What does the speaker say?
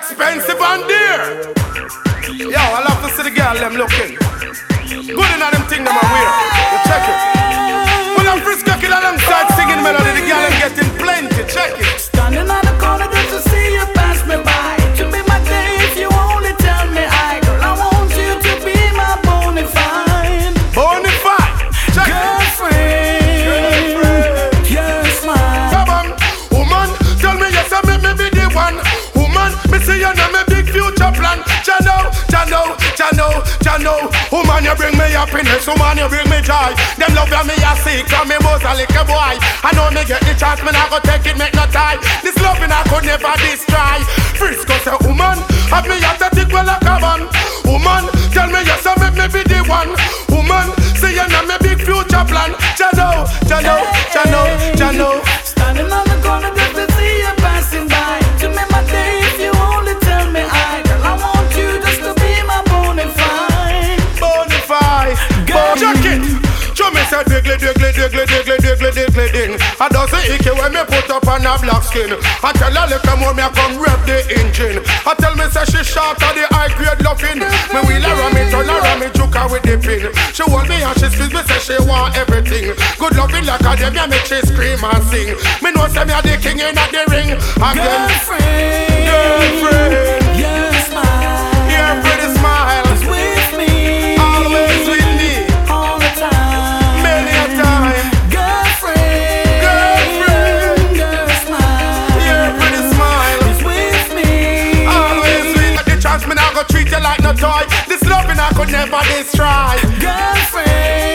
expensive and dear. Yo, I love to see the girl them looking good in them thing them I wear. You check it. When I'm Frisco Kid alongside singing melody, the girl them getting plenty. Check it. Standing on the corner just to see you pass me by. To be my day if you only tell me I. Girl, I want you to be my bonafide. Bonafide. Check girlfriend. Yes, man. Come on, woman, tell me yes, I make me be the one. Woman, me see you know me big future plan. Jano, woman, you bring me happiness, woman, you bring me joy. Them love me a seek, from me most a little boy. I know me get the chance, me not go take it, make no tie. This loving I could never destroy. Frisco say, woman, have me at the tick well like a man. Woman, tell me yes, I make me be the one. Woman, see you know me big future plan. Jano. Standing on the corner just to see you passing by. To make my day if you only tell me I. Girl, I want you just to be my bonafide. Check it. Show me say diggly ding. I doesn't icky when me put up on a black skin. I tell her little more me I come rev the engine. I tell me say she short of the high grade loving. Me wheel around me, turn around me, juke her with the pin. She hold me and she squeeze me, say she want everything. Good loving like a dem, yeah, make she scream and sing. Me know say me a the king in the ring. Again, girlfriend. Yes, man. Your pretty smile is with me. Always with me. All the time. Many a time. Girlfriend. Girl smile. Your pretty smile is with me. Always with me. The chance me not go treat you like no toy. This loving I could never destroy. Girlfriend.